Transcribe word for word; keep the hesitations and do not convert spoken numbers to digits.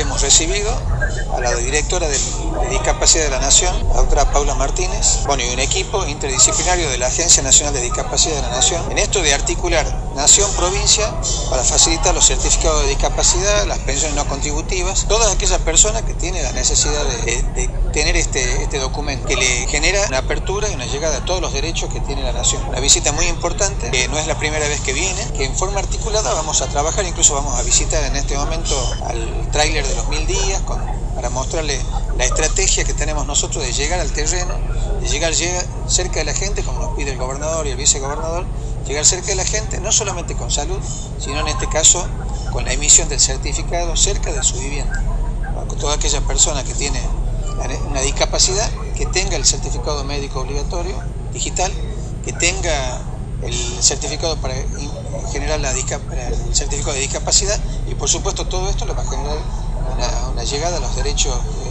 hemos recibido a la directora de, de Discapacidad de la Nación, la doctora Paula Martínez, bueno, y un equipo interdisciplinario de la Agencia Nacional de Discapacidad de la Nación, en esto de articular nación-provincia para facilitar los certificados de discapacidad, las pensiones no contributivas, todas aquellas personas que tienen la necesidad de, de, de tener este, este documento, que le genera una apertura y una llegada a todos los derechos que tiene la Nación. Una visita muy importante, que no es la primera vez que viene, que en forma articulada vamos a trabajar, incluso vamos a visitar en este momento al tráiler de los mil días, con, para mostrarle la estrategia que tenemos nosotros de llegar al terreno, de llegar llega cerca de la gente, como nos pide el gobernador y el vicegobernador, llegar cerca de la gente, no solamente con salud, sino en este caso con la emisión del certificado cerca de su vivienda. Con toda aquella persona que tiene una discapacidad, que tenga el certificado médico obligatorio, digital, que tenga el certificado para generar la el certificado de discapacidad, y por supuesto todo esto le va a generar una, una llegada a los derechos